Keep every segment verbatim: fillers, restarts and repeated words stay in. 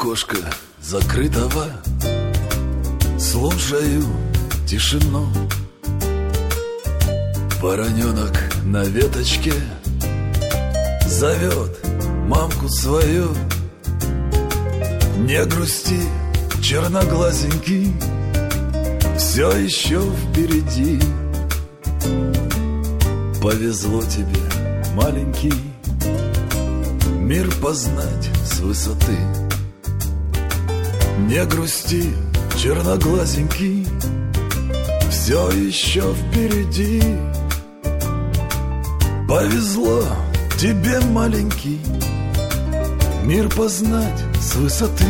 окошка закрытого слушаю тишину. Вороненок на веточке зовет мамку свою. Не грусти, черноглазенький, все еще впереди. Повезло тебе, маленький, мир познать с высоты. Не грусти, черноглазенький, все еще впереди. Повезло тебе, маленький, мир познать с высоты.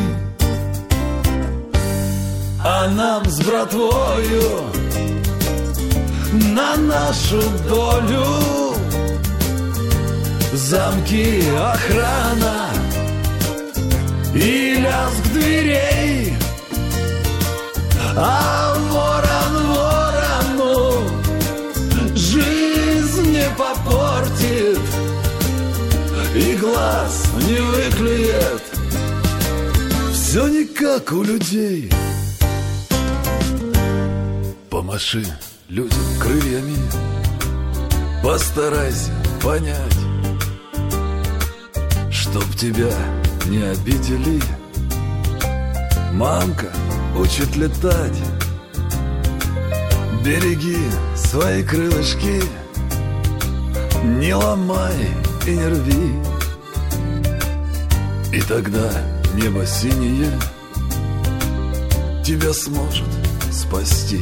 А нам с братвою на нашу долю замки, охрана и лязг дверей. А ворон ворону жизнь не попортит и глаз не выклюет. Все не как у людей. Помаши людям крыльями, постарайся понять, чтоб тебя не обидели. Мамка учит летать. Береги свои крылышки, не ломай и не рви. И тогда небо синее тебя сможет спасти.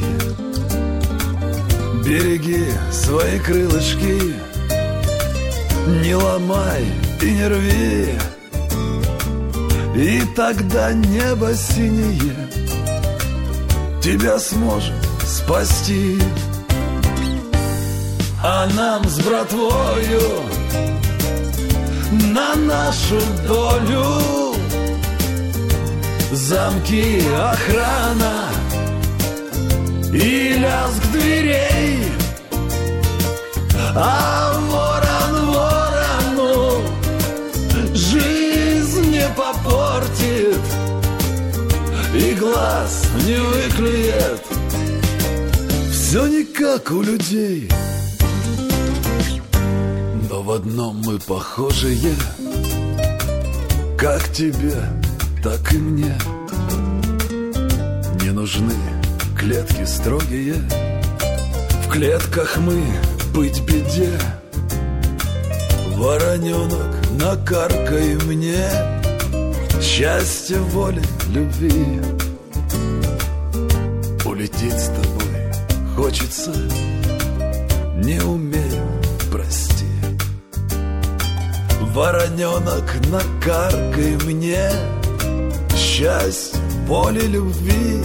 Береги свои крылышки, не ломай и не рви. И тогда небо синее тебя сможет спасти. А нам с братвою на нашу долю замки, охрана и лязг дверей. А ворон ворону жизнь не попортит и глаз не выклюет. Все не как у людей, но в одном мы похожие, как тебе, так и мне. Не нужны клетки строгие, в клетках мы быть беде. Вороненок, накаркай мне счастья, воли, любви. Улететь с тобой хочется, не умею, прости. Вороненок, накаркай мне счастья, воли, любви.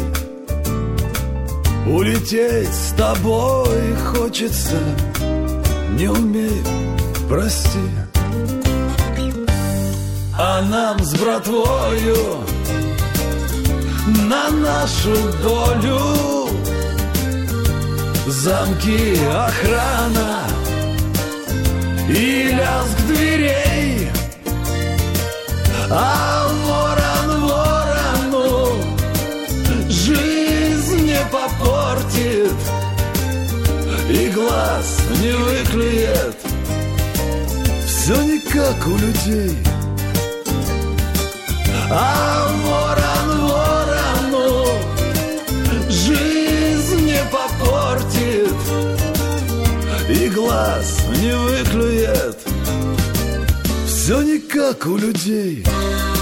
Улететь с тобой хочется, не умею, прости. А нам с братвою на нашу долю замки, охрана и лязг дверей. А ворон ворону жизнь не попортит и глаз не выклюет. Все не как у людей. А ворон ворону жизнь не попортит и глаз не выклюет. Все не как у людей.